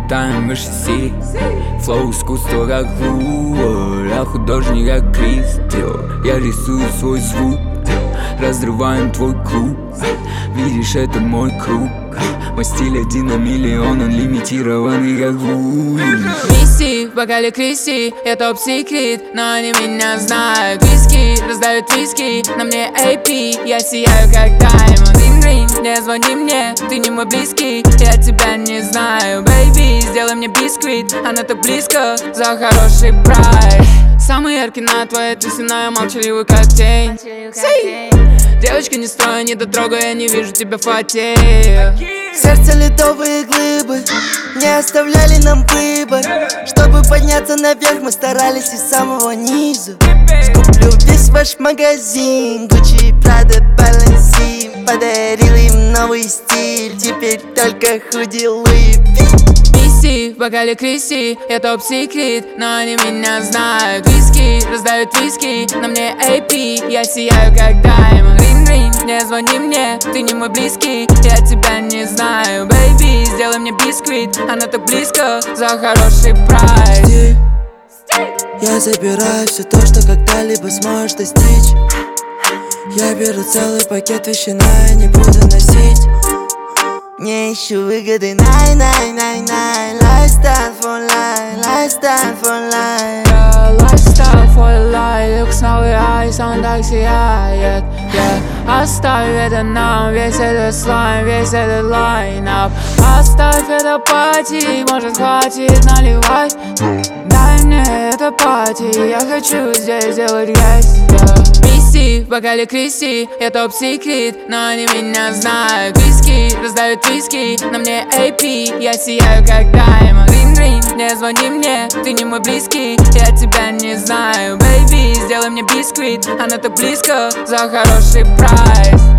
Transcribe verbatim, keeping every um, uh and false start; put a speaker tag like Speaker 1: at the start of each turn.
Speaker 1: летаем выше Сири. Флоу искусство как Луа, я художник как Кристио. Я рисую свой звук, разрываем твой круг. Видишь, это мой круг. Мой стиль один на миллион, он лимитированный как Луи.
Speaker 2: Мисси, в бокале Кристи, я топ-секрет, но они меня знают. Виски, раздают виски, на мне эй пи, я сияю как даймонд. Ринг-ринг, не звони мне, ты не мой близкий, я тебя не знаю. Бэйби, сделай мне бисквит, она так близко, за хороший прайс. Самый яркий на твоей тусиной, я молчаливый как тень. Сей! Девочка, не строй, не дотрогай, я не вижу тебя фатея.
Speaker 3: Сердце ледовые глыбы не оставляли нам выбор. Чтобы подняться наверх, мы старались из самого низу. Скуплю весь ваш магазин, Gucci, Prada, Balenciaga. Подарил им новый стиль, теперь только худи Луи.
Speaker 2: Мисси, в бокале Кристи, я топ-секрет, но они меня знают. Виски, раздают виски, на мне эй пи, я сияю как даймонд. Ринг-ринг, не звони мне, ты не мой близкий, я тебя не знаю. Бэйби, сделай мне бисквит, она так близко, за хороший прайс.
Speaker 3: Я забираю все то, что когда-либо сможешь достичь. Я беру целый пакет вещей, но я не буду носить. Не ищу выгоды, най-най-най-най. Lifestyle for life, lifestyle for life.
Speaker 2: Yeah, lifestyle for life, люкс новый айс, он так сияет. Yeah. Оставь это нам, весь этот слайм, весь этот лайнап. Оставь это пати, может хватит наливать. Дай мне это пати, я хочу здесь сделать грязь. Yeah. Мисси, в бокале Кристи, я топ-секрет, но они меня знают. Виски, раздают виски, на мне эй пи, я сияю как даймонд. Ринг-ринг, не звони мне, ты не мой близкий, я тебя не знаю. Бэйби, сделай мне бисквит, она так близко, за хороший прайс.